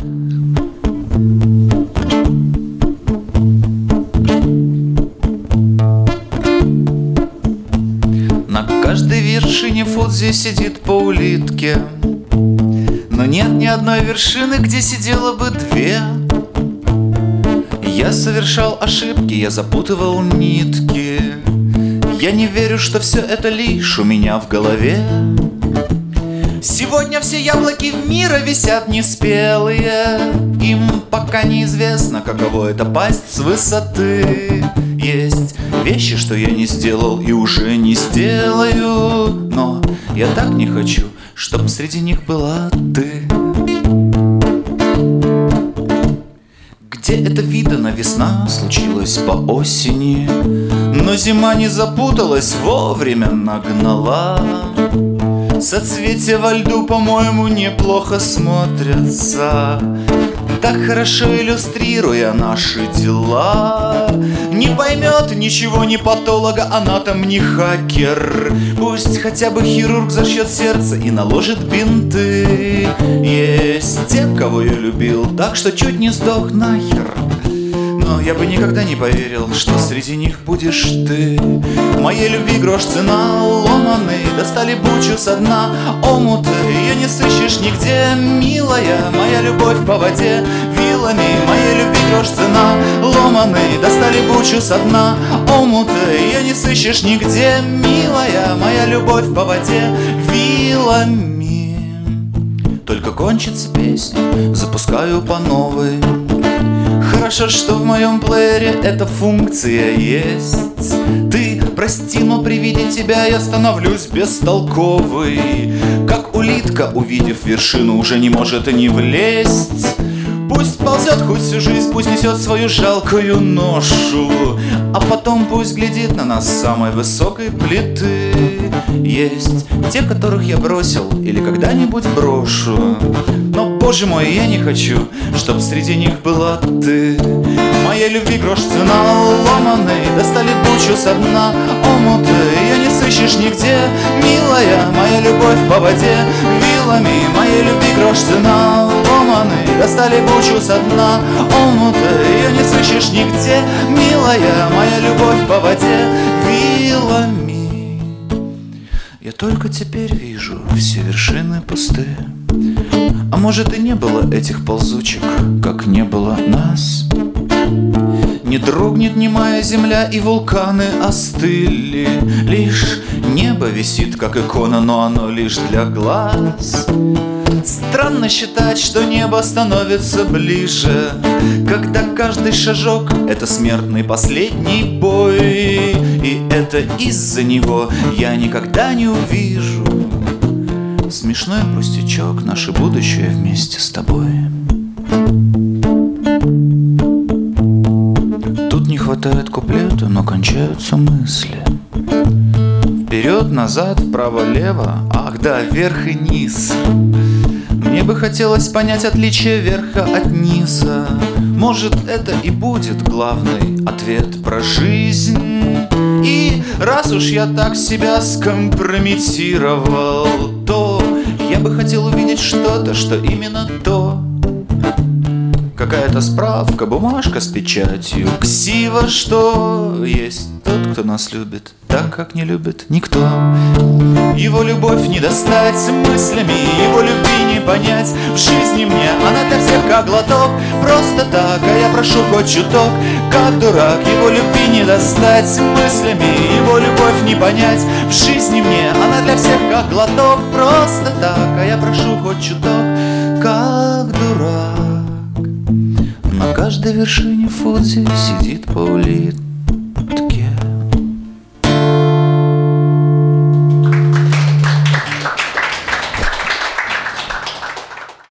На каждой вершине Фудзи сидит по улитке, но нет ни одной вершины, где сидело бы две. Я совершал ошибки, я запутывал нитки. Я не верю, что все это лишь у меня в голове. Сегодня все яблоки мира висят неспелые. Им пока неизвестно, каково это пасть с высоты. Есть вещи, что я не сделал и уже не сделаю, но я так не хочу, чтоб среди них была ты. Где это видано, весна случилась по осени, но зима не запуталась, вовремя нагнала. Соцветия во льду, по-моему, неплохо смотрятся, так хорошо иллюстрируя наши дела. Не поймет ничего ни патолога, анатом, ни хакер. Пусть хотя бы хирург зашьет сердце и наложит бинты. Есть те, кого я любил, так что чуть не сдох нахер. Но я бы никогда не поверил, что среди них будешь ты. Моей любви грош цена, ломаный, достали бучу со дна омуты. Ее не сыщешь нигде, милая, моя любовь по воде вилами. Моей любви грош цена, ломаный, достали бучу со дна омуты. Ее не сыщешь нигде, милая, моя любовь по воде вилами. Только кончится песня, запускаю по новой. Хорошо, что в моем плеере эта функция есть. Ты прости, но при виде тебя я становлюсь бестолковый. Как улитка, увидев вершину, уже не может и не влезть. Пусть ползет хоть всю жизнь, пусть несет свою жалкую ношу, а потом пусть глядит на нас с самой высокой плиты. Есть те, которых я бросил или когда-нибудь брошу, но, боже мой, я не хочу, чтоб среди них была ты. Моей любви грош цена, ломаный, достали бучу со дна омуты. Ее не сыщешь нигде, милая, моя любовь по воде вилами. Моей любви грош цена, ломаный, достали бучу со дна омуты. Ее не сыщешь нигде, милая, моя любовь по воде вилами. Я только теперь вижу, все вершины пусты. А может и не было этих ползучек, как не было нас. Не дрогнет немая земля, и вулканы остыли. Лишь небо висит, как икона, но оно лишь для глаз. Странно считать, что небо становится ближе, когда каждый шажок — это смертный последний бой. И это из-за него я никогда не увижу смешной пустячок, наше будущее вместе с тобой. Тут не хватает куплета, но кончаются мысли. Вперед, назад, вправо, лево, ах да, вверх и низ. Мне бы хотелось понять отличие верха от низа. Может, это и будет главный ответ про жизнь. И раз уж я так себя скомпрометировал, то я бы хотел увидеть что-то, что именно то. Какая-то справка, бумажка с печатью, ксива, что есть тот, кто нас любит так, как не любит никто. Его любовь не достать мыслями, его любви не понять. В жизни мне она для всех как глоток, просто так, а я прошу хоть чуток. Как дурак, его любви не достать мыслями, его любовь не понять. В жизни мне она для всех как глоток, просто так, а я прошу хоть чуток. Как дурак. На каждой вершине Фудзи сидит по улитке,